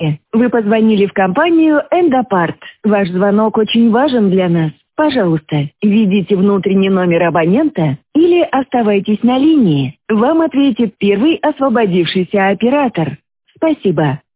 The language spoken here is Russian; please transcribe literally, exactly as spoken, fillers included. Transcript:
Вы позвонили в компанию «Эндопарт». Ваш звонок очень важен для нас. Пожалуйста, введите внутренний номер абонента или оставайтесь на линии. Вам ответит первый освободившийся оператор. Спасибо.